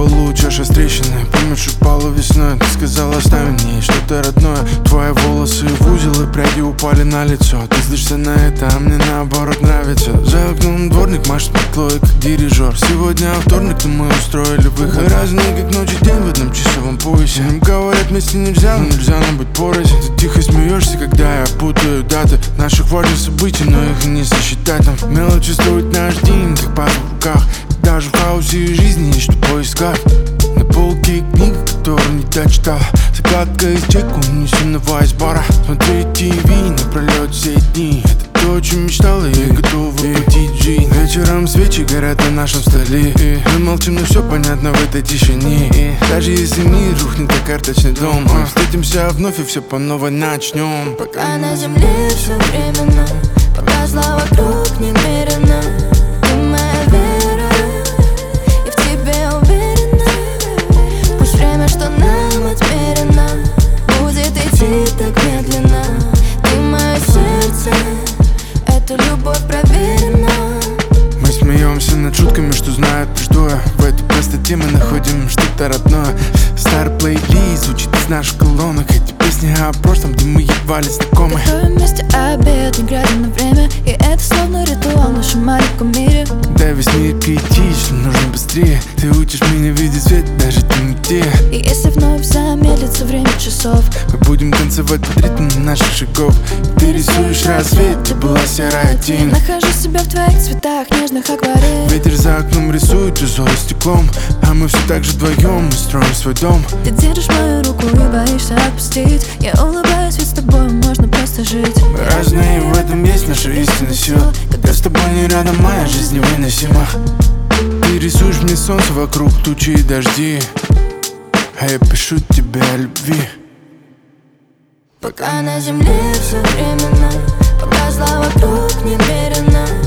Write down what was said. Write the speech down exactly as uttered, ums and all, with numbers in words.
полу чаша с трещиной. Помнишь, упала весной, ты сказала, оставь мне что-то родное. Твои волосы в узел и пряди упали на лицо. Ты злишься на это, а мне наоборот нравится. За окном дворник машет метлой, как дирижер. Сегодня вторник, но мы устроили выход. Мы разные, как ночь и день в одном часовом поясе. Им говорят, вместе нельзя, но нельзя нам быть порознь. Ты тихо смеешься, когда я путаю даты наших важных событий, но их и не сосчитать. Там мелочи строит наш день, как пазл в руках. Даже в хаосе жизни есть что поискать. На полке книга, которую не дочитал. Закладка из чеку, унесенного из бара. Смотреть ТВ напролет все дни. Это то, о чем мечтала, я готова воплотить жизнь. Вечером свечи горят на нашем столе. Мы молчим, но все понятно в этой тишине. Даже если мир рухнет, как карточный дом, мы встретимся вновь и все по новой начнем. Пока на земле все временно, пока зла вокруг немерено. Ты моя вера, и в тебе уверена. Пусть время, что нам отмерено, будет идти так медленно. Ты мое сердце, эта любовь проверена. Мы смеемся над шутками, что знают, что я. В этой простоте мы находим что-то родное. Старый плейлист звучит из наших колонок. Эти песни о прошлом, где мы едва ли знакомы. Готовим вместе обед, не глядя на время. И это словно ритуал в нашем маленьком мире. Когда весь мир критичен, нужно быстрее. Ты учишь меня видеть свет даже в темноте. И если вновь замедлится время часов, мы будем танцевать под ритм наших шагов. И ты рисуешь рассвет, где была серая тень. нахожу себя в твоих цветах, нежных акварель. Ветер за окном рисует узоры стеклом, а мы все так же вдвоем, мы строим свой дом. Ты держишь мою руку и боишься отпустить. Я улыбаюсь, ведь с тобой можно просто жить. Мы разные, в этом есть наша истинная сила. Когда с тобой не рядом, моя жизнь невыносима. Ты рисуешь мне солнце вокруг, тучи и дожди, а я пишу тебе о любви. Пока на земле все временно, пока зла вокруг немерено.